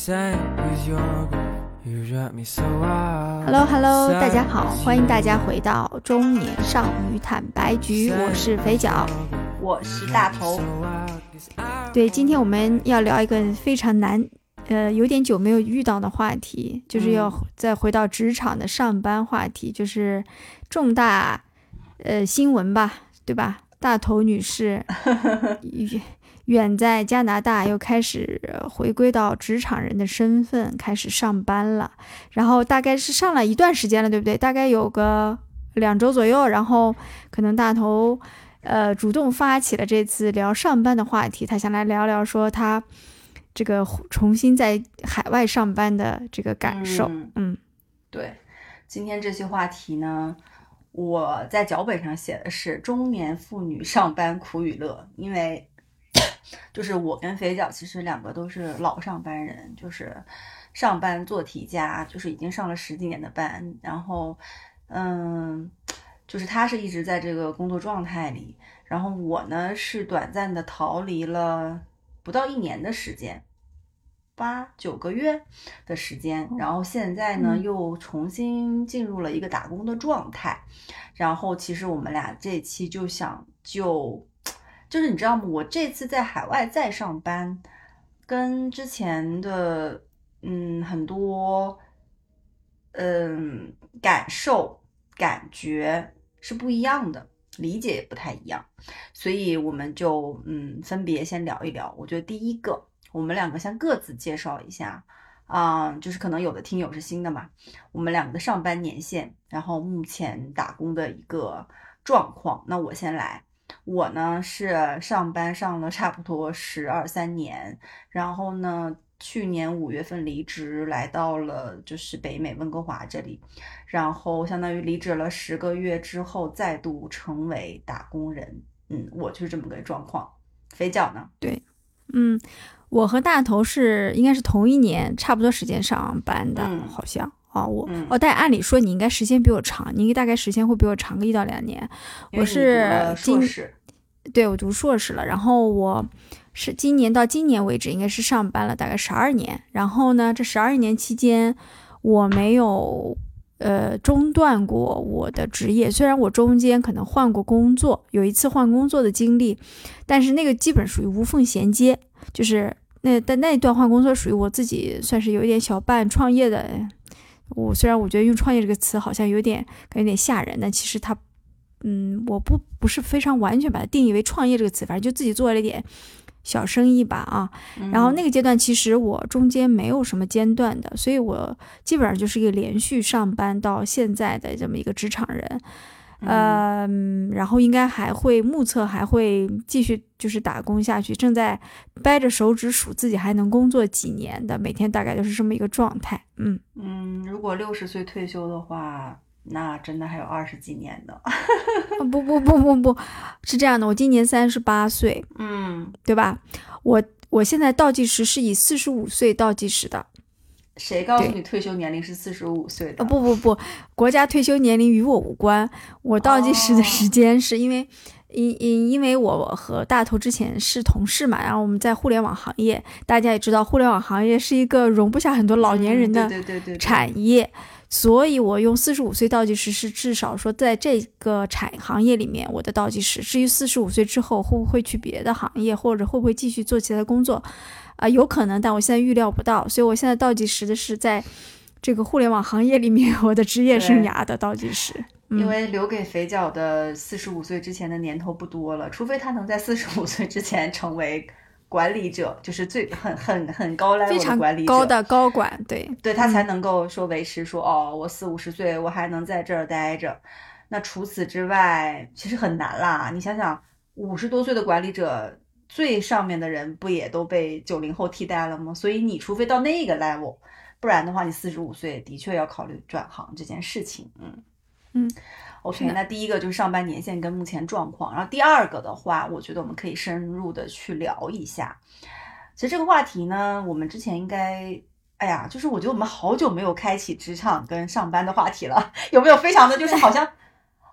Hello， 大家好，欢迎大家回到中年少女坦白局，我是肥脚， 我是大头。 对，今天我们要聊一个非常难有点久没有遇到的话题，就是要再回到职场的上班话题，就是重大新闻吧，对吧？大头女士远在加拿大又开始回归到职场人的身份，开始上班了，然后大概是上了一段时间了，对不对？大概有个2周左右，然后可能大头主动发起了这次聊上班的话题，他想来聊聊说他这个重新在海外上班的这个感受。 对，今天这期话题呢，我在脚本上写的是中年妇女上班苦与乐，因为就是我跟肥脚其实两个都是老上班人，就是上班做题家，就是已经上了10几年的班，然后就是他是一直在这个工作状态里，然后我呢是短暂的逃离了不到1年的时间，8、9个月的时间，然后现在呢又重新进入了一个打工的状态，然后其实我们俩这期就想就是你知道吗，我这次在海外再上班跟之前的很多感受感觉是不一样的，理解也不太一样，所以我们就分别先聊一聊。我觉得第一个我们两个先各自介绍一下就是可能有的听友是新的嘛，我们两个的上班年限，然后目前打工的一个状况。那我先来，我呢是上班上了差不多12、13年，然后呢去年5月份离职，来到了就是北美温哥华这里，然后相当于离职了10个月之后再度成为打工人。我就是这么个状况。肥脚呢？ 对，我和大头应该是同一年差不多时间上班的，好像但按理说你应该时间比我长，你大概时间会比我长个1到2年。我是硕士， 对，我读硕士了，然后我是今年到今年为止应该是上班了大概12年，然后呢这12年期间我没有中断过我的职业，虽然我中间可能换过工作，有一次换工作的经历，但是那个基本属于无缝衔接，就是那一段换工作属于我自己算是有一点小半创业的。虽然我觉得用创业这个词好像有点吓人，但其实它我不是非常完全把它定义为创业这个词，反正就自己做了一点小生意吧然后那个阶段其实我中间没有什么间断的，所以我基本上就是一个连续上班到现在的这么一个职场人。然后应该目测还会继续就是打工下去，正在掰着手指数自己还能工作几年的，每天大概都是这么一个状态。 如果60岁退休的话，那真的还有20几年的。 不，是这样的，我今年38岁，对吧？我现在倒计时是以45岁倒计时的。 谁告诉你退休年龄是45岁的？ 不，国家退休年龄与我无关。我倒计时的时间是因为我和大头之前是同事嘛，然后我们在互联网行业，大家也知道互联网行业是一个容不下很多老年人的产业，所以我用45岁倒计时是至少说在这个行业里面我的倒计时。至于45岁之后会不会去别的行业，或者会不会继续做其他工作有可能，但我现在预料不到，所以我现在倒计时的是在这个互联网行业里面我的职业生涯的倒计时。 因为留给肥脚的45岁之前的年头不多了，除非他能在45岁之前成为管理者，就是很高 level 的管理者，非常高的高管， 对他才能够说维持说我40、50岁我还能在这儿待着。那除此之外其实很难啦，你想想50多岁的管理者最上面的人不也都被90后替代了吗？所以你除非到那个 level， 不然的话你45岁的确要考虑转行这件事情。OK， 那第一个就是上班年限跟目前状况，然后第二个的话我觉得我们可以深入的去聊一下。其实这个话题呢我们之前应该就是我觉得我们好久没有开启职场跟上班的话题了，有没有非常的就是好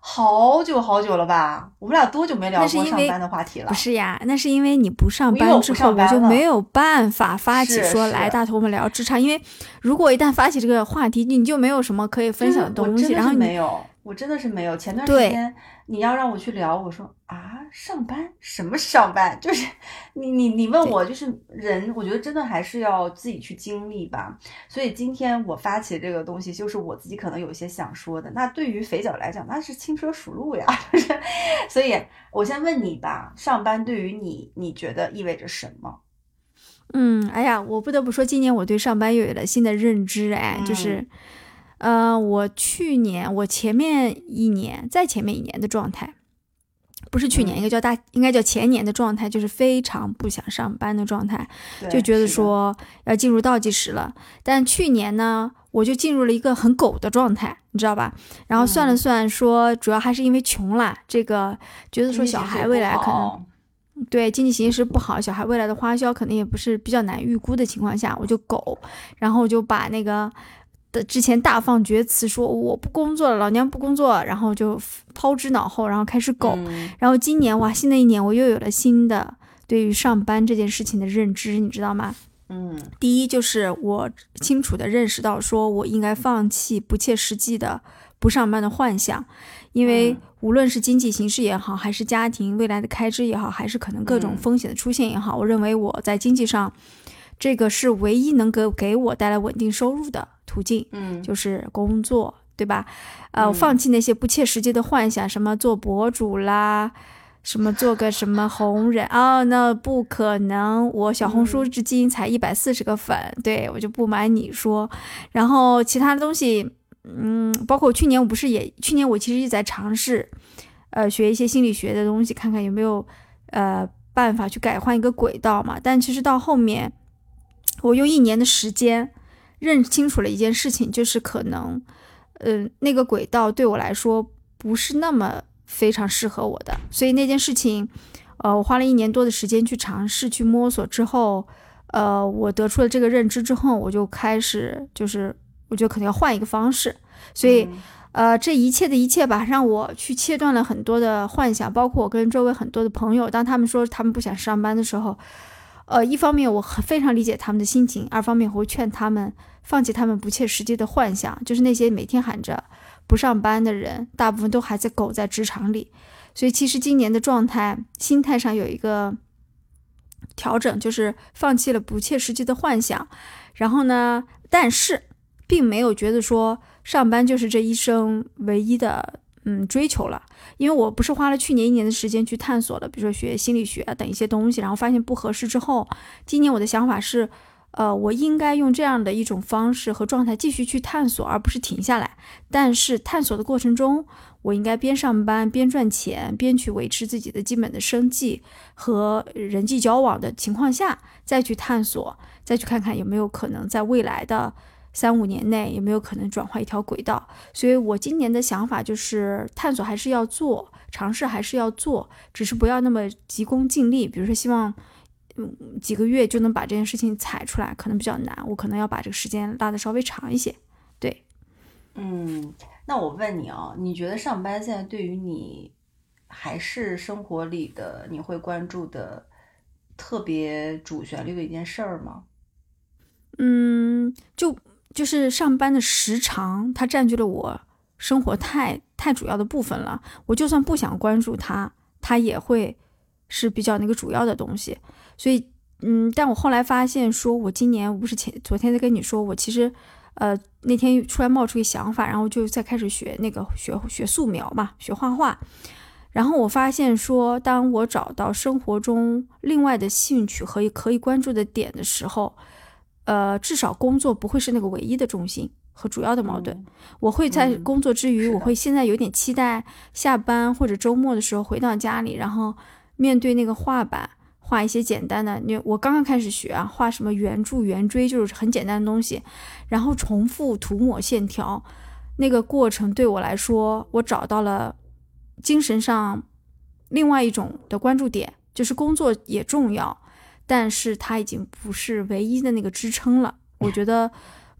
好久好久了吧？我们俩多久没聊那是因为过上班的话题了？ 不是呀，那是因为你不上因为我不班之后，我就上班了。 没有办法发起是说来是， 大头我们聊职场，因为如果一旦发起这个话题，你就没有什么可以分享的东西， 我真的是然后你没有，我真的是没有。前段时对间你要让我去聊，我说啊，上班什么上班？就是你问对， 我，就是人，我觉得真的还是要自己去经历吧。所以今天我发起这个东西，就是我自己可能有一些想说的。那对于肥脚来讲，那是轻车熟路呀，就是。所以我先问你吧，上班对于你，你觉得意味着什么？ 哎呀，我不得不说，今年我对上班又有了新的认知，哎，就嗯是，我去年，我前面一年，再前面一年的状态，不是去年， 嗯， 应该叫前年的状态，就是非常不想上班的状态，就对， 觉得是的， 说要进入倒计时了。但去年呢，我就进入了一个很狗的状态，你知道吧？然后算了嗯， 算说，主要还是因为穷啦，这个觉得说经济小孩未形势也不来可能。 好。 对经济形势不好，小孩未来的花销可能也不是比较难预估的情况下，我就苟，然后我就把那个的之前大放厥词说我不工作了，老娘不工作，然后就抛之脑后，然后开始苟。 嗯然后今年哇，新的一年我又有了新的对于上班这件事情的认知，你知道吗？ 嗯第一就是我清楚的认识到，说我应该放弃不切实际的不上班的幻想，因为嗯无论是经济形势也好，还是家庭未来的开支也好，还是可能各种嗯风险的出现也好，我认为我在经济上这个是唯一能给我带来稳定收入的途径， 嗯就是工作，对吧？我嗯放弃那些不切实际的幻想，什么做博主啦，什么做个什么红人啊、那不可能。我小红书嗯至今才140个粉，对我就不瞒你说。然后其他的东西，包括去年去年我其实一直在尝试，学一些心理学的东西，看看有没有办法去改换一个轨道嘛。但其实到后面，我用一年的时间认清楚了一件事情，就是可能，那个轨道对我来说不是那么非常适合我的，所以那件事情，我花了一年多的时间去尝试、去摸索之后，我得出了这个认知之后，我就开始就是我觉得可能要换一个方式，所以。 嗯这一切的一切吧，让我去切断了很多的幻想，包括我跟周围很多的朋友，当他们说他们不想上班的时候，一方面我非常理解他们的心情，二方面我会劝他们放弃他们不切实际的幻想，就是那些每天喊着不上班的人，大部分都还在苟在职场里。所以其实今年的状态，心态上有一个调整，就是放弃了不切实际的幻想，然后呢，但是并没有觉得说上班就是这一生唯一的追求了，因为我不是花了去年一年的时间去探索了，比如说学心理学啊等一些东西，然后发现不合适之后，今年我的想法是，我应该用这样的一种方式和状态继续去探索，而不是停下来。但是探索的过程中，我应该边上班边赚钱，边去维持自己的基本的生计和人际交往的情况下，再去探索，再去看看有没有可能在未来的3-5年内有没有可能转换一条轨道。所以我今年的想法就是探索还是要做，尝试还是要做，只是不要那么急功近利。比如说希望几个月就能把这件事情踩出来，可能比较难，我可能要把这个时间拉得稍微长一些。对。 嗯，那我问你啊，你觉得上班现在对于你还是生活里的你会关注的特别主旋律的一件事儿吗？ 就是上班的时长，它占据了我生活太主要的部分了。我就算不想关注它，它也会是比较那个主要的东西。所以，但我后来发现说，我今年我不是昨天在跟你说，我其实，那天突然冒出一想法，然后就再开始学那个学素描嘛，学画画。然后我发现说，当我找到生活中另外的兴趣和可以关注的点的时候，至少工作不会是那个唯一的重心和主要的矛盾。 嗯我会在嗯， 工作之余， 是的， 我会现在有点期待下班或者周末的时候回到家里，然后面对那个画板，画一些简单的。我刚刚开始学啊，画什么圆柱、圆锥，就是很简单的东西，然后重复涂抹线条。那个过程对我来说，我找到了精神上另外一种的关注点，就是工作也重要，但是它已经不是唯一的那个支撑了。我觉得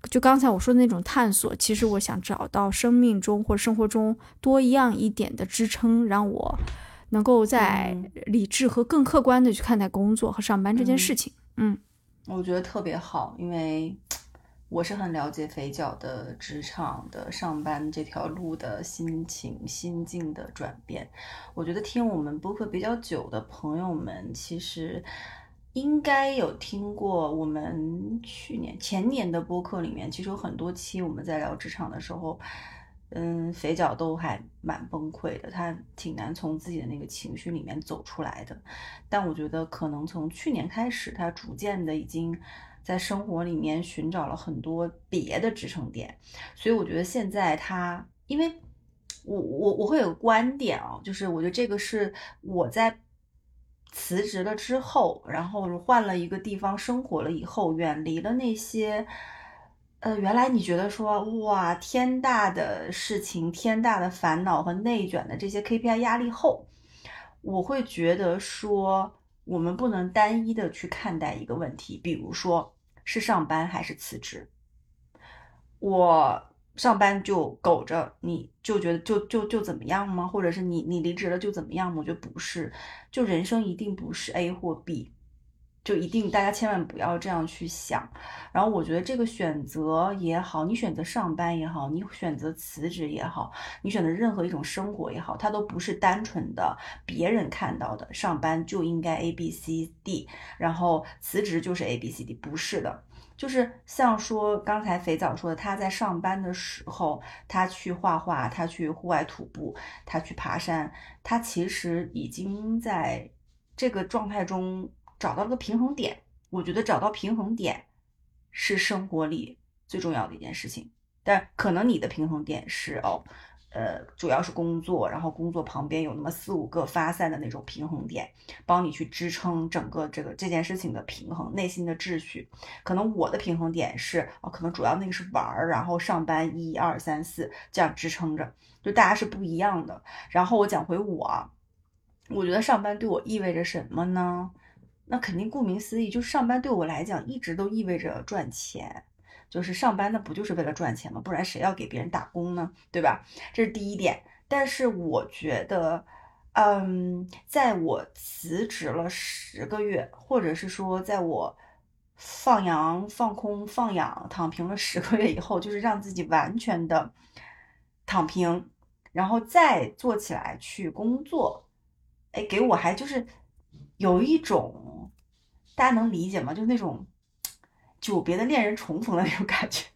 就刚才我说的那种探索，其实我想找到生命中或生活中多样一点的支撑，让我能够在理智和更客观的去看待工作和上班这件事情。 我觉得特别好，因为我是很了解肥脚的职场的上班这条路的心情心境的转变。我觉得听我们播客比较久的朋友们其实应该有听过我们前年的播客里面，其实有很多期我们在聊职场的时候，肥脚都还蛮崩溃的，他挺难从自己的那个情绪里面走出来的。但我觉得可能从去年开始，他逐渐的已经在生活里面寻找了很多别的支撑点，所以我觉得现在他，因为我会有个观点啊，就是我觉得这个是我在辞职了之后，然后换了一个地方生活了以后，远离了那些原来你觉得说哇天大的事情、天大的烦恼和内卷的这些 KPI 压力后，我会觉得说我们不能单一的去看待一个问题，比如说是上班还是辞职。我上班就苟着，你就觉得就怎么样吗？或者是你离职了就怎么样吗？我觉得不是，就人生一定不是 A 或 B，就一定大家千万不要这样去想。然后我觉得这个选择也好，你选择上班也好，你选择辞职也好，你选择任何一种生活也好，它都不是单纯的别人看到的上班就应该 ABCD，然后辞职就是 ABCD，不是的。就是像说刚才肥皂说的，他在上班的时候，他去画画，他去户外徒步，他去爬山，他其实已经在这个状态中找到了个平衡点。我觉得找到平衡点是生活里最重要的一件事情，但可能你的平衡点是主要是工作，然后工作旁边有那么4-5个发散的那种平衡点，帮你去支撑整个这件事情的平衡，内心的秩序。可能我的平衡点是可能主要那个是玩，然后上班1、2、3、4这样支撑着，就大家是不一样的。然后我讲回我觉得上班对我意味着什么呢？那肯定顾名思义，就是上班对我来讲一直都意味着赚钱。就是上班那不就是为了赚钱吗？不然谁要给别人打工呢？对吧？这是第一点。但是我觉得，在我辞职了10个月，或者是说在我放羊、放空、放养、躺平了10个月以后，就是让自己完全的躺平，然后再做起来去工作，给我还就是有一种，大家能理解吗？就是那种久别的恋人重逢的那种感觉，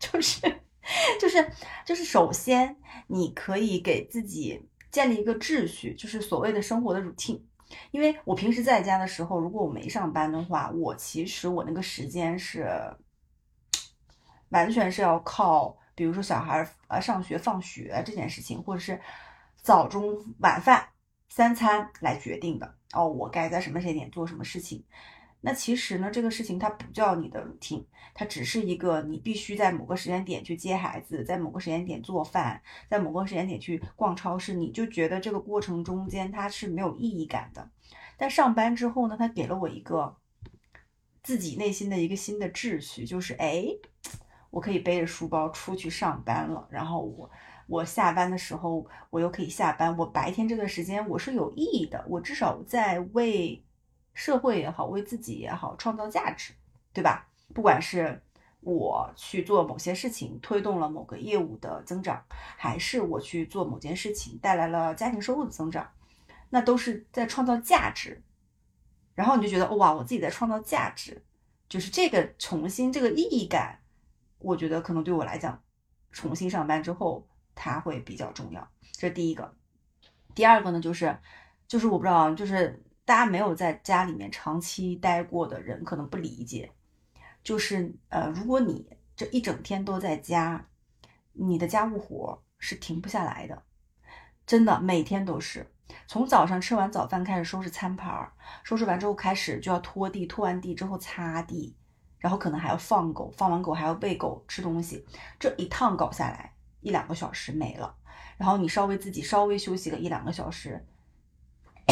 就是首先你可以给自己建立一个秩序，就是所谓的生活的 routine。因为我平时在家的时候，如果我没上班的话，其实我那个时间是完全是要靠，比如说小孩上学放学这件事情，或者是早中晚饭3餐来决定的。我该在什么时间点做什么事情。那其实呢，这个事情它不叫你的 routine， 它只是一个你必须在某个时间点去接孩子，在某个时间点做饭，在某个时间点去逛超市，你就觉得这个过程中间它是没有意义感的。但上班之后呢，它给了我一个自己内心的一个新的秩序，就是我可以背着书包出去上班了，然后我下班的时候我又可以下班，我白天这段时间我是有意义的，我至少在为社会也好，为自己也好创造价值，对吧？不管是我去做某些事情推动了某个业务的增长，还是我去做某件事情带来了家庭收入的增长，那都是在创造价值。然后你就觉得哇，我自己在创造价值，就是这个重新这个意义感，我觉得可能对我来讲，重新上班之后它会比较重要。这是第一个。第二个呢，就是我不知道，就是大家没有在家里面长期待过的人可能不理解，就是如果你这一整天都在家，你的家务活是停不下来的，真的每天都是。从早上吃完早饭开始收拾餐盘，收拾完之后开始就要拖地，拖完地之后擦地，然后可能还要放狗，放完狗还要喂狗吃东西，这一趟搞下来1-2个小时没了。然后你自己稍微休息个1-2个小时，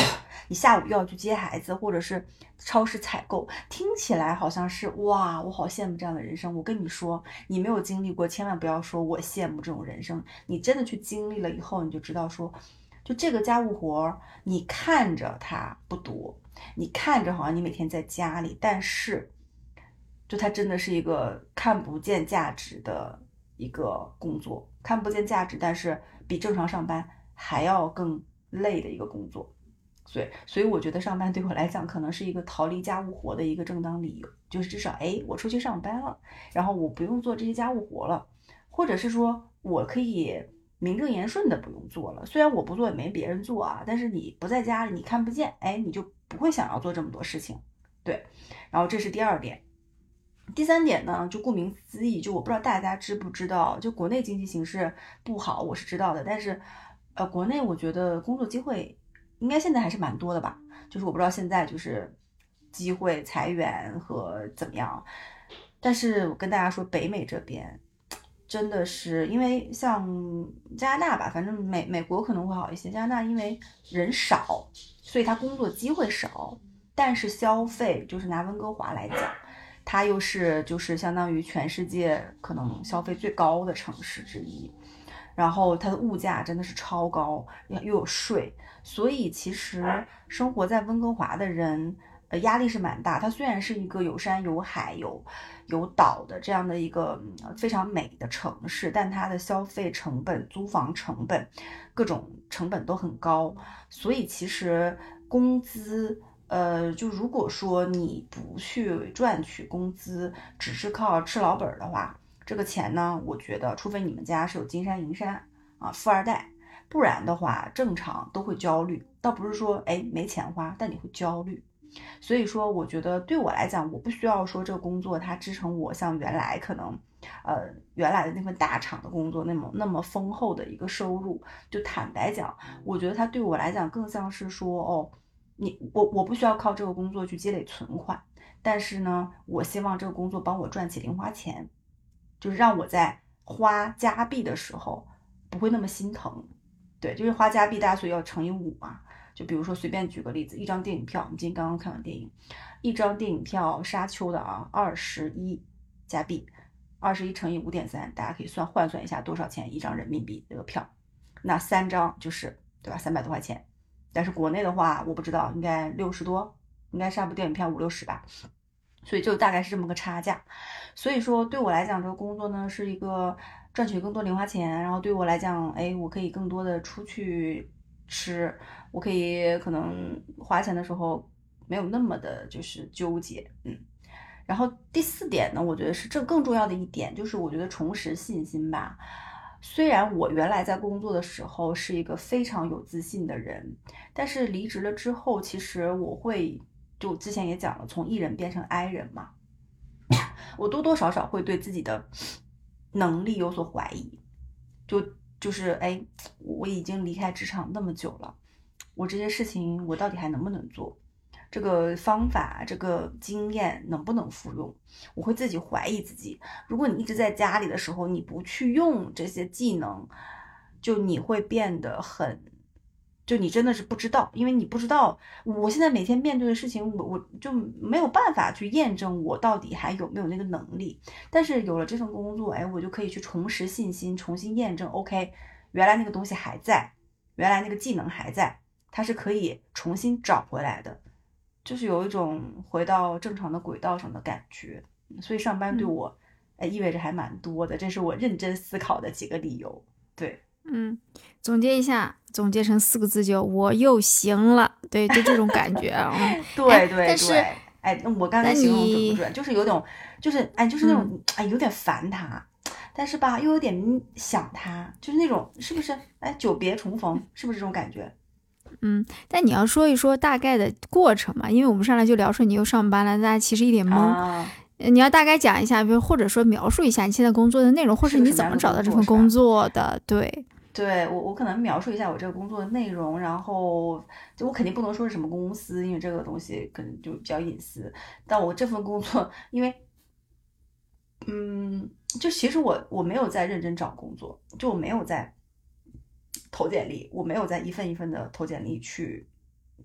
你下午又要去接孩子，或者是超市采购，听起来好像是哇，我好羡慕这样的人生。我跟你说，你没有经历过，千万不要说我羡慕这种人生，你真的去经历了以后，你就知道说，就这个家务活，你看着它不多，你看着好像你每天在家里，但是就它真的是一个看不见价值的一个工作，看不见价值，但是比正常上班还要更累的一个工作。所以我觉得上班对我来讲可能是一个逃离家务活的一个正当理由，就是至少我出去上班了，然后我不用做这些家务活了，或者是说我可以名正言顺的不用做了。虽然我不做也没别人做啊，但是你不在家里你看不见，你就不会想要做这么多事情。对，然后这是第二点。第三点呢，就顾名思义，就我不知道大家知不知道，就国内经济形势不好，我是知道的，但是国内我觉得工作机会应该现在还是蛮多的吧，就是我不知道现在就是机会裁员和怎么样，但是我跟大家说，北美这边真的是因为像加拿大吧，反正美国可能会好一些，加拿大因为人少，所以它工作机会少，但是消费就是拿温哥华来讲，它又是就是相当于全世界可能消费最高的城市之一，然后它的物价真的是超高，又有税，所以其实生活在温哥华的人，压力是蛮大。它虽然是一个有山有海有岛的这样的一个非常美的城市，但它的消费成本、租房成本、各种成本都很高，所以其实工资。就如果说你不去赚取工资，只是靠吃老本的话，这个钱呢，我觉得除非你们家是有金山银山啊，富二代，不然的话正常都会焦虑，倒不是说没钱花，但你会焦虑。所以说我觉得对我来讲，我不需要说这个工作它支撑我像原来可能原来的那份大厂的工作那么丰厚的一个收入。就坦白讲，我觉得它对我来讲更像是说我不需要靠这个工作去积累存款，但是呢，我希望这个工作帮我赚起零花钱，就是让我在花加币的时候不会那么心疼。对，就是花加币，大家所以要乘以5嘛。就比如说随便举个例子，一张电影票，我们今天刚刚看完电影，一张电影票沙丘的21加币，21乘以5.3，大家可以换算一下多少钱一张人民币这个票，那3张就是对吧，300多块钱。但是国内的话，我不知道，应该60多，应该是部电影票50-60吧，所以就大概是这么个差价。所以说对我来讲，这个工作呢是一个赚取更多零花钱，然后对我来讲，我可以更多的出去吃，我可以可能花钱的时候没有那么的就是纠结。然后第4点呢，我觉得是这更重要的一点，就是我觉得重拾信心吧。虽然我原来在工作的时候是一个非常有自信的人，但是离职了之后，其实我会就之前也讲了，从 E 人变成 I 人嘛，我多多少少会对自己的能力有所怀疑，就是我已经离开职场那么久了，我这些事情我到底还能不能做？这个方法，这个经验能不能复用？我会自己怀疑自己。如果你一直在家里的时候，你不去用这些技能，就你会变得就你真的是不知道，因为你不知道我现在每天面对的事情，我就没有办法去验证我到底还有没有那个能力。但是有了这份工作，我就可以去重拾信心，重新验证 OK， 原来那个东西还在，原来那个技能还在，它是可以重新找回来的，就是有一种回到正常的轨道上的感觉。所以上班对我意味着还蛮多的，这是我认真思考的几个理由。对， 总结一下，总结成4个字就我又行了。对，就这种感觉啊。 对， 但是那我刚才形容准不准？就是有种，就是那种有点烦他，但是吧又有点想他，就是那种是不是久别重逢，是不是这种感觉？ 但你要说一说大概的过程嘛，因为我们上来就聊说你又上班了，大家其实一脸懵。你要大概讲一下，比如或者说描述一下你现在工作的内容，或者你怎么找到这份工作的？ 对，我可能描述一下我这个工作的内容，然后就我肯定不能说是什么公司，因为这个东西可能就比较隐私。但我这份工作，因为就其实我没有在认真找工作，就我没有在投简历，我没有在一份一份的投简历去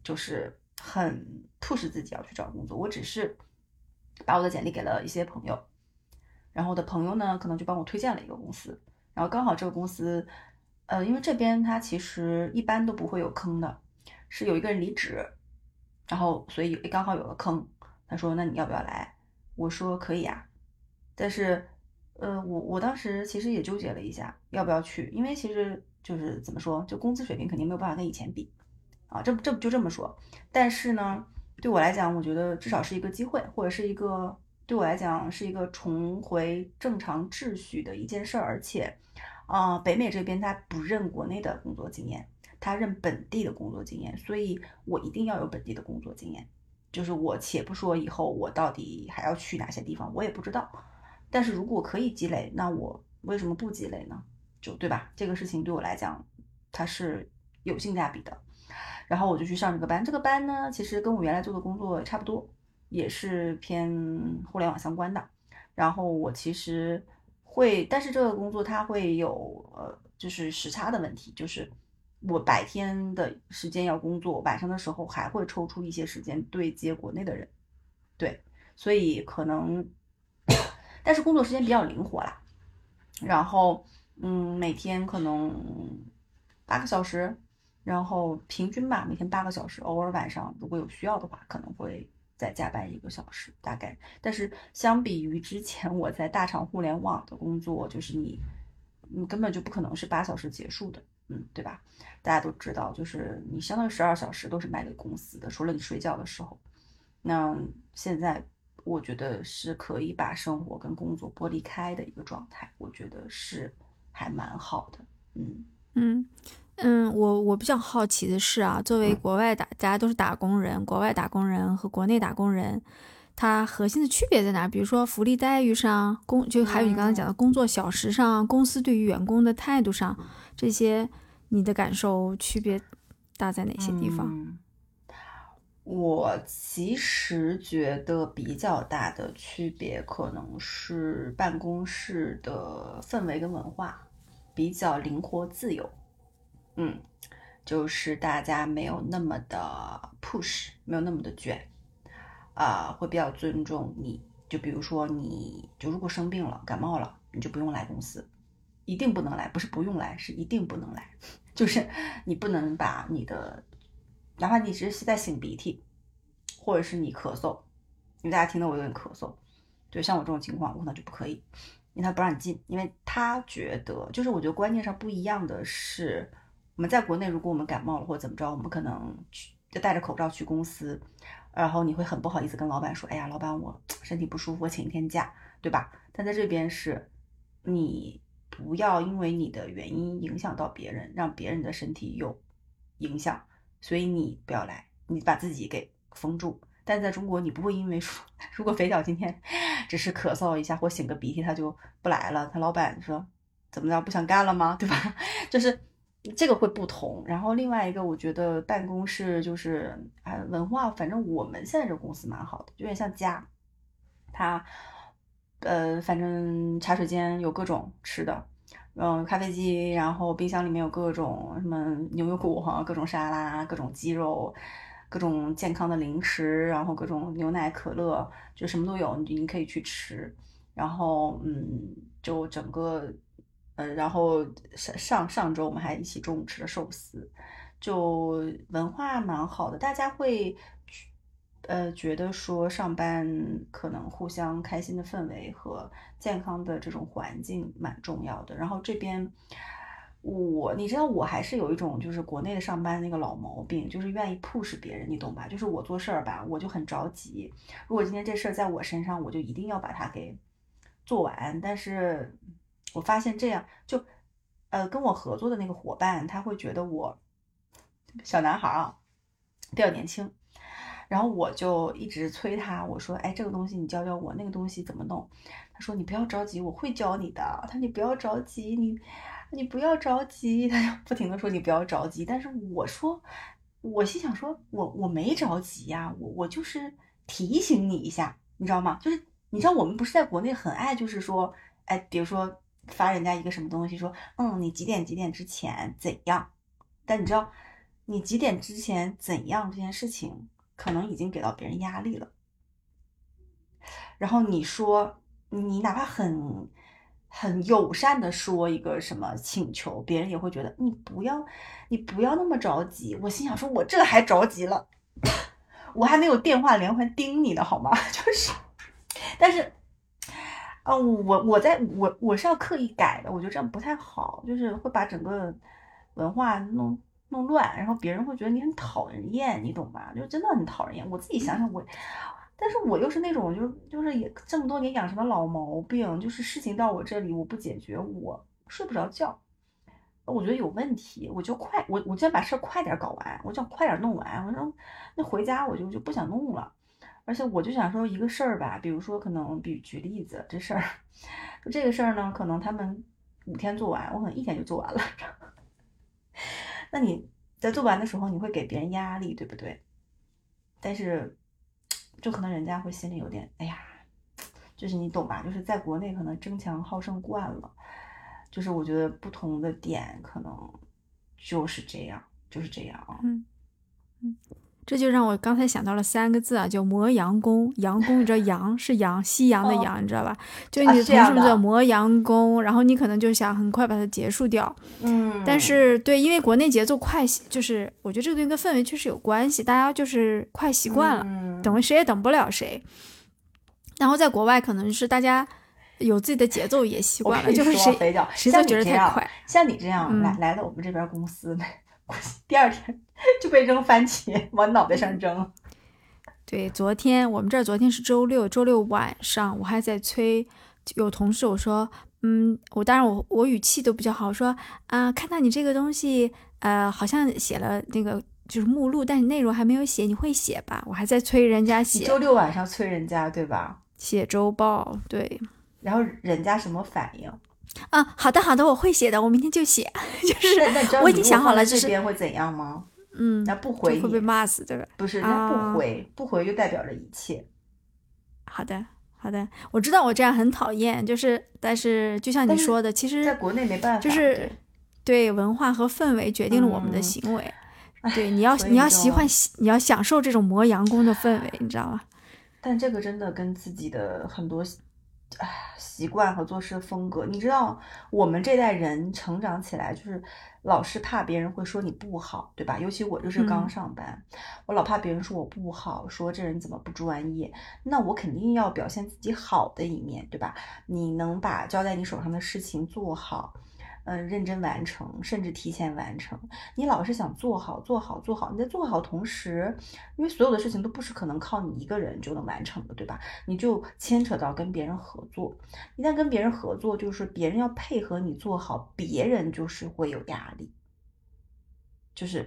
就是很 push 自己要去找工作，我只是把我的简历给了一些朋友，然后我的朋友呢可能就帮我推荐了一个公司，然后刚好这个公司因为这边它其实一般都不会有坑的，是有一个人离职，然后所以刚好有个坑，他说那你要不要来？我说可以啊，但是我当时其实也纠结了一下要不要去，因为其实就是怎么说，就工资水平肯定没有办法跟以前比啊，这就这么说。但是呢，对我来讲，我觉得至少是一个机会，或者是一个对我来讲是一个重回正常秩序的一件事儿，而且北美这边他不认国内的工作经验，他认本地的工作经验，所以我一定要有本地的工作经验。就是我且不说以后我到底还要去哪些地方，我也不知道。但是如果可以积累，那我为什么不积累呢？就对吧？这个事情对我来讲，它是有性价比的。然后我就去上这个班，这个班呢，其实跟我原来做的工作差不多，也是偏互联网相关的。然后我其实会，但是这个工作它会有就是时差的问题，就是我白天的时间要工作，晚上的时候还会抽出一些时间对接国内的人，对，所以可能，但是工作时间比较灵活啦。然后每天可能8个小时，然后平均吧，每天8个小时，偶尔晚上如果有需要的话，可能会再加班1个小时大概。但是相比于之前我在大厂互联网的工作，就是你根本就不可能是8小时结束的，对吧？大家都知道，就是你相当于12小时都是卖给公司的，除了你睡觉的时候。那现在我觉得是可以把生活跟工作剥离开的一个状态，我觉得是还蛮好的。 我比较好奇的是啊，作为国外大家都是打工人，国外打工人和国内打工人，它核心的区别在哪？比如说福利待遇上，就还有你刚才讲的工作小时上，公司对于员工的态度上，这些你的感受区别大在哪些地方？ 我其实觉得比较大的区别可能是办公室的氛围跟文化比较灵活自由，就是大家没有那么的 push，没有那么的卷，会比较尊重你。就比如说，你就如果生病了、感冒了，你就不用来公司，一定不能来，不是不用来，是一定不能来。就是你不能把你的，哪怕你只是在擤鼻涕，或者是你咳嗽，因为大家听到我有点咳嗽，对，像我这种情况，我可能就不可以，因为他不让你进，因为他觉得，就是我觉得观念上不一样的是，我们在国内，如果我们感冒了或者怎么着，我们可能就戴着口罩去公司，然后你会很不好意思跟老板说，哎呀，老板我身体不舒服，我请1天假，对吧？但在这边是，你不要因为你的原因影响到别人，让别人的身体有影响，所以你不要来，你把自己给封住。但在中国，你不会因为说，如果肥脚今天只是咳嗽一下或擤个鼻涕，他就不来了，他老板说怎么着不想干了吗？对吧？就是这个会不同。然后另外一个，我觉得办公室就是文化，反正我们现在这公司蛮好的，有点像家。它反正茶水间有各种吃的，咖啡机，然后冰箱里面有各种什么牛油果哈，各种沙拉，各种鸡肉，各种健康的零食，然后各种牛奶、可乐，就什么都有，你可以去吃。然后就整个然后上周我们还一起中午吃了寿司，就文化蛮好的，大家会觉得说上班可能互相开心的氛围和健康的这种环境蛮重要的。然后这边你知道我还是有一种就是国内的上班那个老毛病，就是愿意 push 别人，你懂吧？就是我做事儿吧，我就很着急，如果今天这事儿在我身上，我就一定要把它给做完。但是我发现这样就跟我合作的那个伙伴，他会觉得我小男孩啊比较年轻，然后我就一直催他，我说，哎，这个东西你教教我，那个东西怎么弄？他说你不要着急，我会教你的。他说你不要着急，你不要着急，他就不停的说你不要着急。但是我心想说，我没着急呀，我就是提醒你一下，你知道吗？就是你知道我们不是在国内很爱就是说，哎，比如说发人家一个什么东西，说，你几点几点之前怎样？但你知道， 你几点之前怎样这件事情，可能已经给到别人压力了。然后你说，你哪怕很友善的说一个什么请求，别人也会觉得你不要那么着急。我心想说，我这还着急了，我还没有电话连环盯你呢，好吗？就是，但是，我是要刻意改的，我觉得这样不太好，就是会把整个文化弄乱，然后别人会觉得你很讨人厌，你懂吧？就真的很讨人厌。我自己想想但是我又是那种就是也这么多年养成的老毛病，就是事情到我这里我不解决，我睡不着觉，我觉得有问题，我就想把事儿快点搞完，我想快点弄完，我说那回家我就不想弄了。而且我就想说一个事儿吧，比如说可能举例子，这事儿，就这个事儿呢，可能他们5天做完，我可能1天就做完了。那你在做完的时候，你会给别人压力，对不对？但是，就可能人家会心里有点，哎呀，就是你懂吧？就是在国内可能争强好胜惯了，就是我觉得不同的点可能就是这样，就是这样啊。 这就让我刚才想到了3个字啊，叫磨洋工。洋工，你知道洋是西洋的洋，你知道吧？就你的同事们叫磨洋工，然后你可能就想很快把它结束掉。但是对，因为国内节奏快，就是我觉得这个跟氛围确实有关系，大家就是快习惯了，等谁也等不了谁。然后在国外可能是大家有自己的节奏也习惯了，就是谁都觉得太快。 像你这样来到我们这边公司，第2天就被扔番茄往脑袋上扔。 对，我们这儿昨天是周六晚上，我还在催有同事，我说，当然我语气都比较好，说看到你这个东西，好像写了那个就是目录，但是内容还没有写，你会写吧？我还在催人家写。 你周6晚上催人家对吧？ 写周报，对。 然后人家什么反应？ 好的，我会写的，我明天就写。就是我已经想好了， 这边会怎样吗？那不回会被骂死，对吧？ 不是，那不回就代表着一切。 好的，我知道我这样很讨厌，但是就像你说的，其实在国内没办法， 就是对文化和氛围决定了我们的行为。对，你要你要享受这种磨洋工的氛围，你知道吗？ 但这个真的跟自己的很多习惯和做事风格，你知道我们这代人成长起来就是老是怕别人会说你不好，对吧？尤其我就是刚上班，我老怕别人说我不好，说这人怎么不专业，那我肯定要表现自己好的一面，对吧？你能把交在你手上的事情做好，认真完成，甚至提前完成。你老是想做好，你在做好同时，因为所有的事情都不是可能靠你一个人就能完成的，对吧？你就牵扯到跟别人合作，一旦跟别人合作，就是别人要配合你做好，别人就是会有压力，就是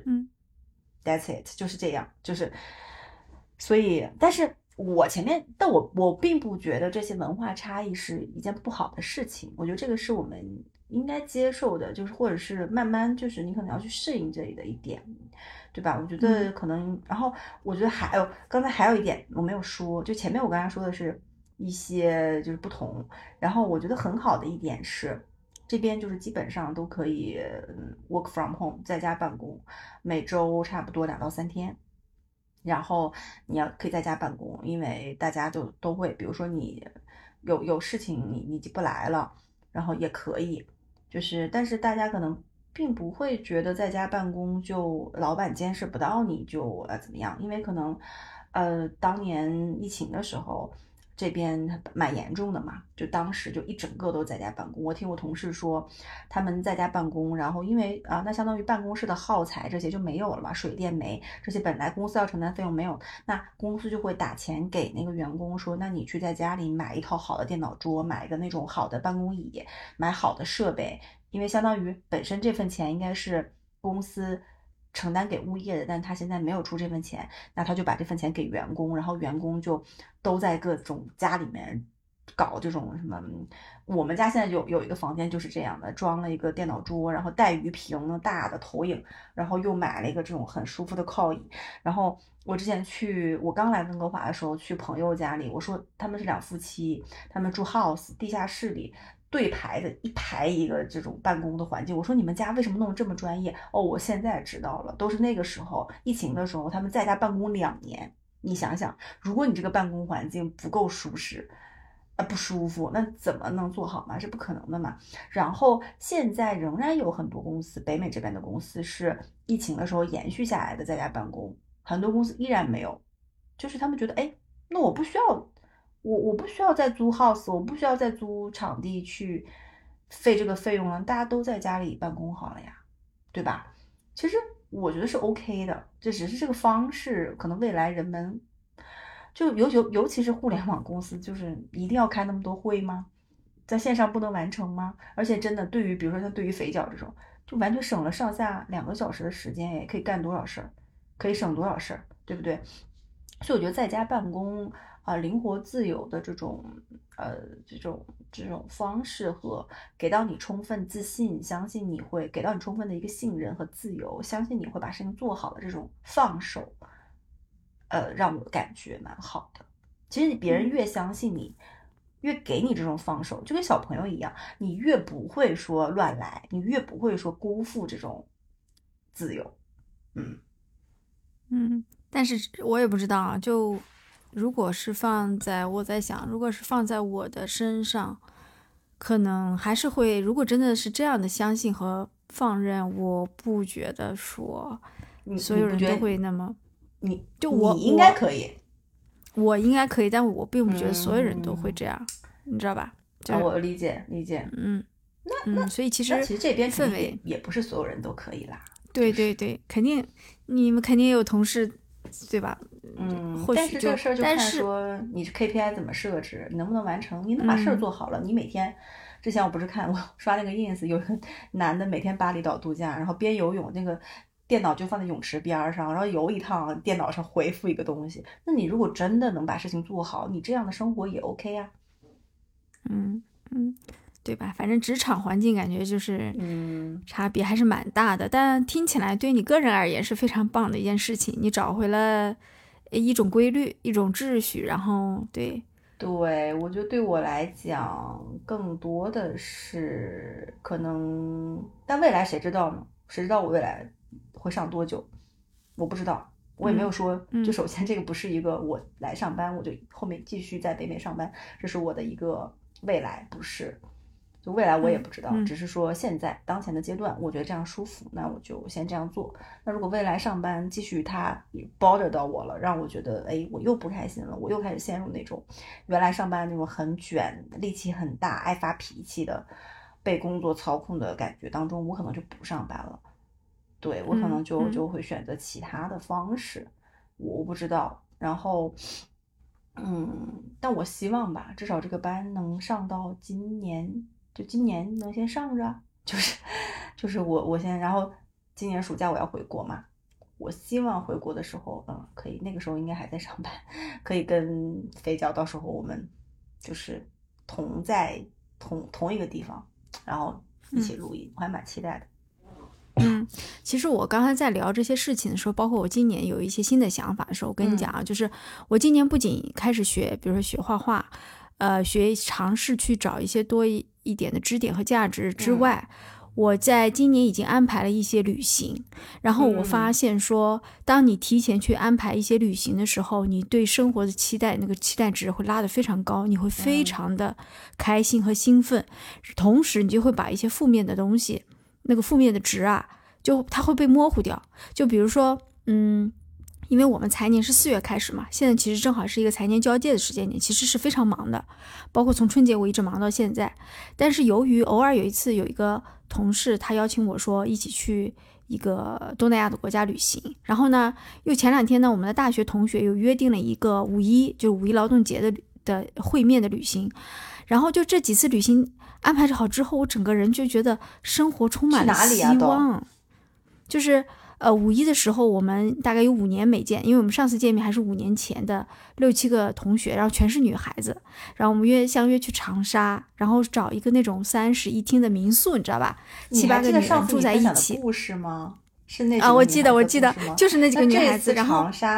that's it， 就是这样，就是所以，但是我并不觉得这些文化差异是一件不好的事情，我觉得这个是我们应该接受的，就是或者是慢慢就是你可能要去适应这里的一点，对吧？我觉得可能，然后我觉得刚才还有一点我没有说，就前面我刚才说的是一些就是不同，然后我觉得很好的一点是这边就是基本上都可以work from home 在家办公，每周差不多2到3天。然后你可以在家办公，因为大家都会，比如说你有事情你就不来了，然后也可以，就是但是大家可能并不会觉得在家办公就老板监视不到你就怎么样，因为可能当年疫情的时候这边蛮严重的嘛，就当时就一整个都在家办公。我听我同事说，他们在家办公，然后因为那相当于办公室的耗材这些就没有了嘛，水电煤这些本来公司要承担费用没有，那公司就会打钱给那个员工说，那你去在家里买一套好的电脑桌，买一个那种好的办公椅，买好的设备，因为相当于本身这份钱应该是公司承担给物业的，但他现在没有出这份钱，那他就把这份钱给员工，然后员工就都在各种家里面搞这种什么。我们家现在有一个房间就是这样的，装了一个电脑桌，然后带鱼屏大的投影，然后又买了一个这种很舒服的靠椅。然后我之前我刚来温哥华的时候去朋友家里，我说他们是2夫妻，他们住 house 地下室里， 对排的一排一个这种办公的环境。我说你们家为什么弄得这么专业？哦，我现在知道了，都是那个时候疫情的时候，他们在家办公2年。你想想，如果你这个办公环境不够舒适，不舒服，那怎么能做好嘛？是不可能的嘛。然后现在仍然有很多公司，北美这边的公司是疫情的时候延续下来的在家办公，很多公司依然没有，就是他们觉得，哎，那我不需要，我不需要再租 house，我不需要再租场地去费这个费用了，大家都在家里办公好了呀，对吧？其实我觉得是 OK 的，这只是这个方式，可能未来人们就尤其是互联网公司，就是一定要开那么多会吗？在线上不能完成吗？而且真的对于比如说像对于肥脚这种，就完全省了上下2个小时的时间，也可以干多少事儿，可以省多少事儿，对不对？所以我觉得在家办公灵活自由的这种方式和给到你充分自信，相信你会给到你充分的一个信任和自由，相信你会把事情做好的这种放手，让我感觉蛮好的。其实别人越相信你，越给你这种放手，就跟小朋友一样，你越不会说乱来，你越不会说辜负这种自由。 但是我也不知道啊，就如果是我在想，如果是放在我的身上，可能还是会，如果真的是这样的相信和放任，我不觉得说所有人都会那么， 你应该可以， 我应该可以，但我并不觉得所有人都会这样，你知道吧？ 我理解， 所以其实这边氛围也不是所有人都可以啦。 对对对，肯定你们肯定也有同事，对吧？ 但是这事儿就看说你 KPI 怎么设置，你能不能完成，你能把事儿做好了，你每天。之前我不是我刷那个 ins， 有一个男的每天巴厘岛度假，然后边游泳，那个电脑就放在泳池边上，然后游一趟，电脑上回复一个东西。那你如果真的能把事情做好，你这样的生活也 OK 啊。 对吧？反正职场环境感觉就是差别还是蛮大的，但听起来对你个人而言是非常棒的一件事情，你找回了一种规律，一种秩序，然后对， 我觉得对我来讲更多的是可能，但未来谁知道呢？谁知道我未来会上多久？我不知道，我也没有说，就首先这个不是一个我来上班我就后面继续在北美上班，这是我的一个未来，不是。就未来我也不知道，只是说现在当前的阶段，我觉得这样舒服，那我就先这样做。那如果未来上班继续它也 bother 到我了，让我觉得我又不开心了，我又开始陷入那种原来上班那种很卷、力气很大、爱发脾气的被工作操控的感觉当中，我可能就不上班了。对，我可能就会选择其他的方式，我不知道。然后但我希望吧，至少这个班能上到今年能先上着，就是我先，然后今年暑假我要回国嘛，我希望回国的时候，可以那个时候应该还在上班，可以跟肥脚到时候我们就是在同一个地方，然后一起录音，我还蛮期待的。 其实我刚才在聊这些事情的时候，包括我今年有一些新的想法的时候，我跟你讲啊，就是我今年不仅开始学，比如说学画画，尝试去找一些多一点的支点和价值之外，我在今年已经安排了一些旅行，然后我发现说，当你提前去安排一些旅行的时候，你对生活的期待，那个期待值会拉得非常高，你会非常的开心和兴奋，同时你就会把一些负面的东西，那个负面的值啊，就它会被模糊掉。就比如说因为我们财年是4月开始嘛，现在其实正好是一个财年交界的时间点，其实是非常忙的，包括从春节我一直忙到现在。但是由于偶尔有一次有一个同事他邀请我说一起去一个东南亚的国家旅行，然后呢又前2天呢我们的大学同学又约定了一个就五一劳动节的会面的旅行，然后就这几次旅行安排好之后，我整个人就觉得生活充满了希望。就是五一的时候我们大概有5年没见，因为我们上次见面还是5年前的6、7个同学，然后全是女孩子，然后我们相约去长沙，然后找一个那种3室1厅的民宿，你知道吧？7、8个女人住在一起。 故事吗？是那几个我记得就是那几个女孩子。 然后长沙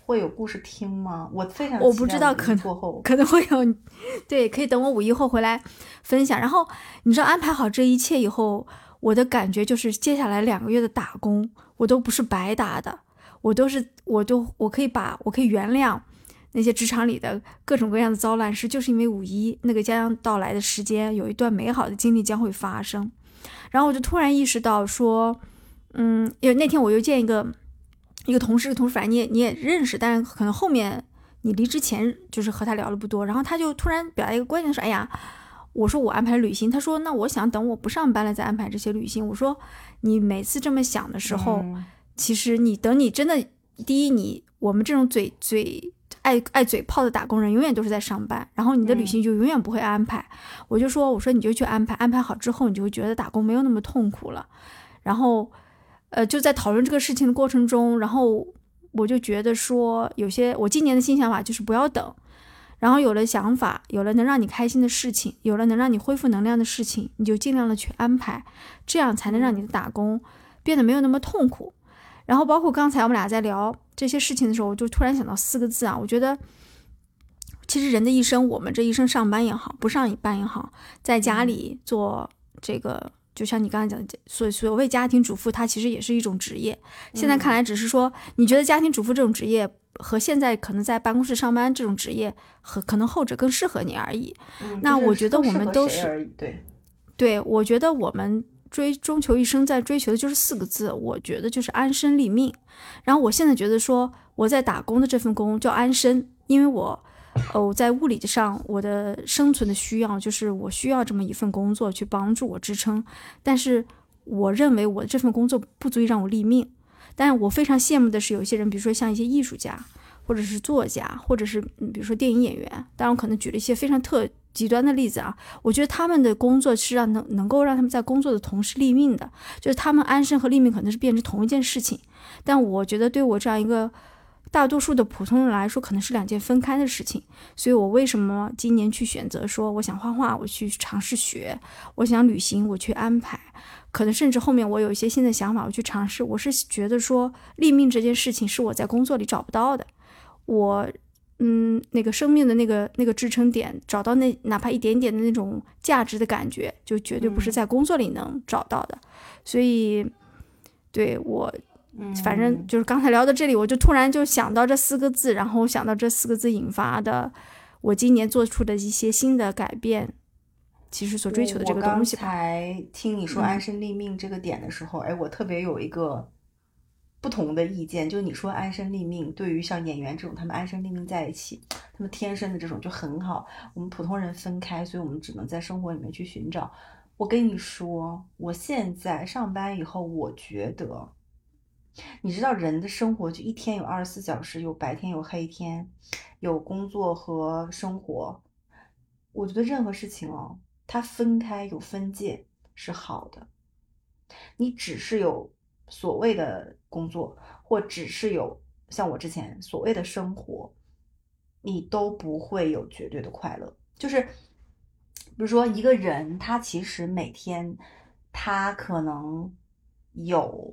会有故事听吗？我非常我不知道， 期待5一过后可能会有，对，可以等我5一后回来分享。然后你知道安排好这一切以后，我的感觉就是接下来2个月的打工，我都不是白打的，我可以原谅那些职场里的各种各样的糟烂事，就是因为5一那个即将到来的时间，有一段美好的经历将会发生。然后我就突然意识到说，因为那天我又见一个同事，反正你也认识，但是可能后面你离职前就是和他聊的不多，然后他就突然表达一个观点说，哎呀，我说我安排了旅行，他说那我想等我不上班了再安排这些旅行。我说你每次这么想的时候，其实你等你真的，第一，我们这种嘴爱嘴炮的打工人永远都是在上班，然后你的旅行就永远不会安排。我说你就去安排好之后，你就会觉得打工没有那么痛苦了。然后就在讨论这个事情的过程中，然后我就觉得说，我今年的新想法就是不要等，然后有了想法，有了能让你开心的事情，有了能让你恢复能量的事情，你就尽量的去安排，这样才能让你的打工变得没有那么痛苦。然后包括刚才我们俩在聊这些事情的时候，我就突然想到4个字啊，我觉得其实人的一生，我们这一生上班也好，不上班也好，在家里做这个，就像你刚才讲的，所谓家庭主妇，它其实也是一种职业。现在看来只是说，你觉得家庭主妇这种职业和现在可能在办公室上班这种职业，可能后者更适合你而已。那我觉得我们都是，对，我觉得我们终求一生在追求的就是4个字，我觉得就是安身立命。然后我现在觉得说，我在打工的这份工叫安身，因为我在物理上我的生存的需要就是我需要这么一份工作去帮助我支撑，但是我认为我的这份工作不足以让我立命。但是我非常羡慕的是有一些人，比如说像一些艺术家或者是作家，或者是比如说电影演员，当然我可能举了一些非常极端的例子啊，我觉得他们的工作是能够让他们在工作的同时立命的，就是他们安身和立命可能是变成同一件事情。但我觉得对我这样一个大多数的普通人来说，可能是2件分开的事情。所以我为什么今年去选择说我想画画，我去尝试学，我想旅行，我去安排，可能甚至后面我有一些新的想法我去尝试，我是觉得说立命这件事情是我在工作里找不到的，我那个生命的那个支撑点，找到哪怕一点点的那种价值的感觉，就绝对不是在工作里能找到的。所以对我反正就是刚才聊到这里，我就突然就想到这4个字，然后想到这4个字引发的我今年做出的一些新的改变，其实所追求的这个东西吧。 我刚才听你说安身立命这个点的时候，我特别有一个不同的意见，就你说安身立命，对于像演员这种，他们安身立命在一起，他们天生的这种就很好。我们普通人分开，所以我们只能在生活里面去寻找。我跟你说，我现在上班以后，我觉得，你知道人的生活就一天有24小时，有白天有黑天，有工作和生活。我觉得任何事情它分开有分界是好的。你只是有所谓的工作，或只是有像我之前所谓的生活，你都不会有绝对的快乐。就是比如说一个人，他其实每天他可能有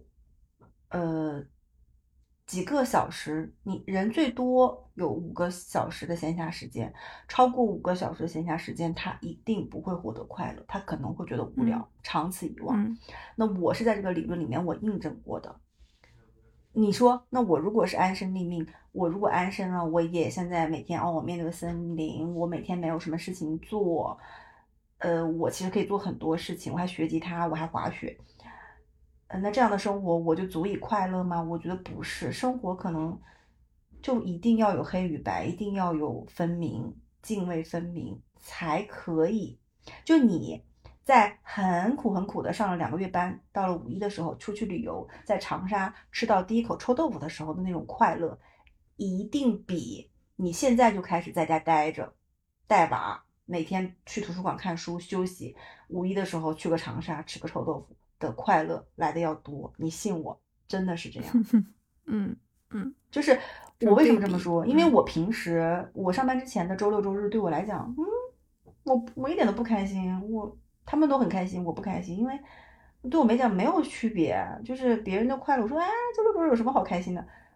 几个小时，你人最多有5个小时的闲暇时间，超过5个小时的闲暇时间，他一定不会获得快乐，他可能会觉得无聊，长此以往。那我是在这个理论里面我印证过的。你说，那我如果是安身立命，我如果安身了，我也现在每天我面对森林，我每天没有什么事情做，我其实可以做很多事情，我还学吉他，我还滑雪。那这样的生活我就足以快乐吗？我觉得不是，生活可能就一定要有黑与白，一定要有分明，泾渭分明才可以。就你在很苦的上了2个月班，到了5一的时候出去旅游，在长沙吃到第一口臭豆腐的时候的那种快乐，一定比你现在就开始在家待着带娃，每天去图书馆看书休息，5一的时候去个长沙吃个臭豆腐的快乐来的要多，你信我，真的是这样。就是我为什么这么说？因为我平时我上班之前的周六周日对我来讲，我一点都不开心，他们都很开心，我不开心，因为对我来讲没有区别，就是别人的快乐，我说周六周日有什么好开心的？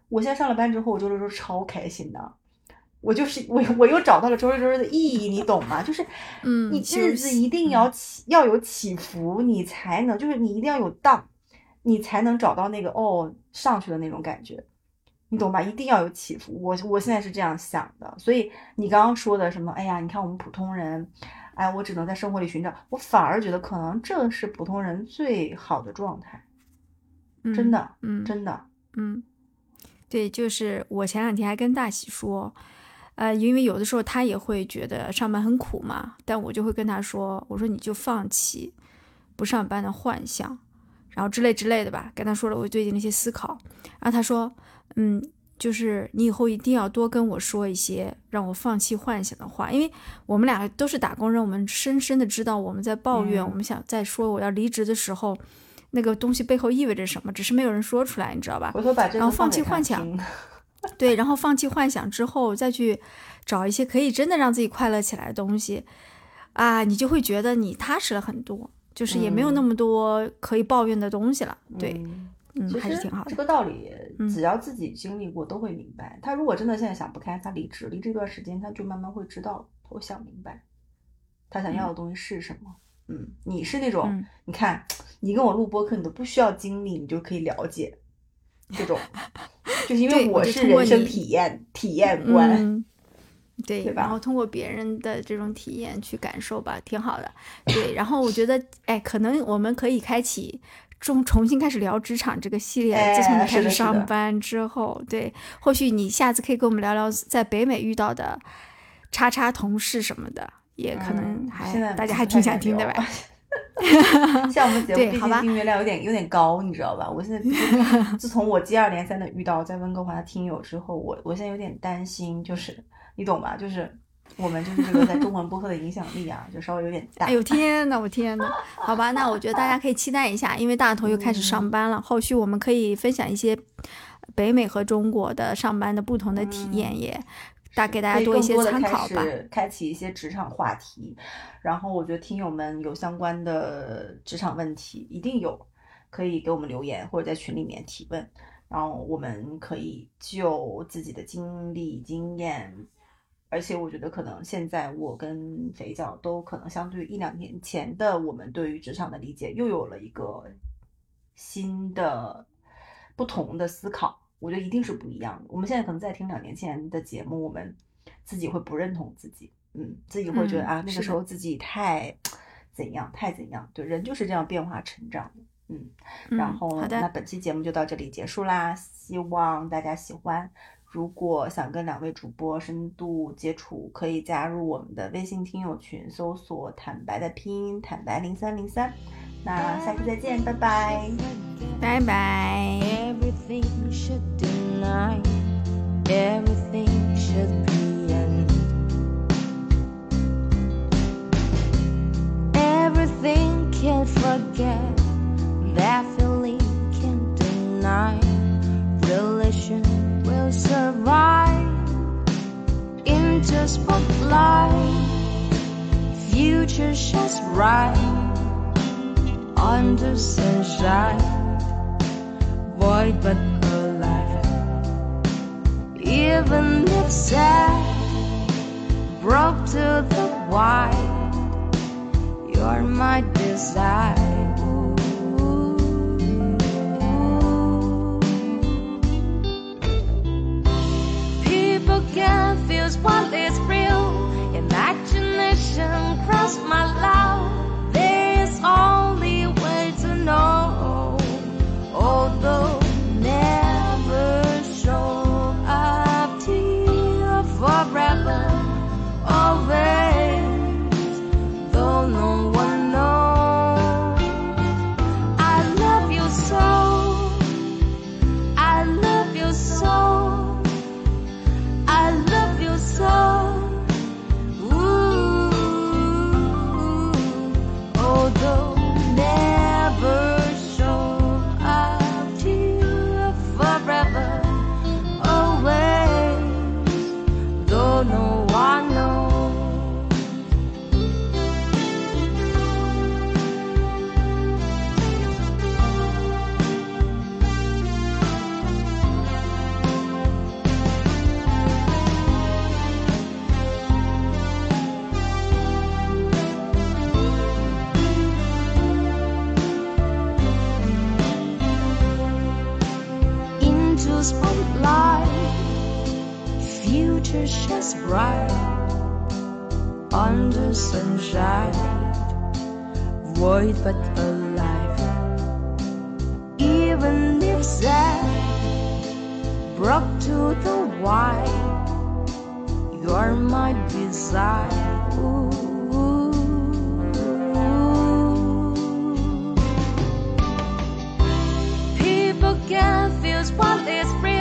我现在上了班之后，我周六周日超开心的。我又找到了周六周日的意义，你懂吗？就是你日子一定要有起伏，你才能就是你一定要有down，你才能找到那个上去的那种感觉，你懂吧？一定要有起伏。我现在是这样想的，所以你刚刚说的什么，哎呀，你看我们普通人，哎，我只能在生活里寻找，我反而觉得可能这是普通人最好的状态，真的，真的， 对，就是我前2天还跟大喜说。因为有的时候他也会觉得上班很苦嘛，但我就会跟他说，我说你就放弃不上班的幻想，然后之类的吧，跟他说了我最近的一些思考，然后他说，就是你以后一定要多跟我说一些让我放弃幻想的话，因为我们俩都是打工人，我们深深的知道我们在抱怨，我们想在说我要离职的时候，那个东西背后意味着什么，只是没有人说出来，你知道吧？然后放弃幻想。对，然后放弃幻想之后，再去找一些可以真的让自己快乐起来的东西啊，你就会觉得你踏实了很多，就是也没有那么多可以抱怨的东西了。对，还是挺好的。 这个道理，只要自己经历过都会明白。他如果真的现在想不开，他离职这段时间，他就慢慢会知道，我想明白，他想要的东西是什么。你是那种，你看，你跟我录播客，你都不需要经历，你就可以了解。这种就是因为我是人生体验官， 对吧？然后通过别人的这种体验去感受吧，挺好的。对，然后我觉得，可能我们可以开启重新开始聊职场这个系列。自从你开始上班之后，对，或许你下次可以跟我们聊聊在北美遇到的叉同事什么的，也可能大家还挺想听的吧。 像我们节目毕竟订阅量有点高，你知道吧？我现在自从我接二连三的遇到在温哥华的听友之后，我现在有点担心，就是你懂吧？就是我们就是这个在中文播客的影响力啊，就稍微有点大。 哎呦天呐，我天呐！好吧，那我觉得大家可以期待一下，因为大头又开始上班了，后续我们可以分享一些北美和中国的上班的不同的体验也。给大家多一些参考吧， 开启一些职场话题。然后我觉得听友们有相关的职场问题，一定有，可以给我们留言或者在群里面提问，然后我们可以就自己的经历经验。而且我觉得可能现在我跟肥皂都可能相对于1-2年前的我们对于职场的理解又有了一个新的不同的思考，我觉得一定是不一样的。我们现在可能在听2年前的节目，我们自己会不认同自己，自己会觉得那个时候自己太怎样，对，人就是这样变化成长的，然后那本期节目就到这里结束啦，希望大家喜欢。如果想跟2位主播深度接触，可以加入我们的微信听友群，搜索坦白的拼音坦白0303。那下期再见，拜拜， 拜拜。 Everything should deny, everything should be end. Everything can't forget, that feeling can't deny. Relation will survive into spotlight. Future shines bright under sunshine, void but alive. Even if sad, broke to the white, you're my desire. People confuse what is real. Imagination cross my love. There is only way to know, although never show up to you forever, always, though no one knows. I love you so, I love you so, I love you so. Ooh, future shines bright under sunshine, void but alive. Even if sad, brought to the white, you're my desire. Ooh. People can feel what is real.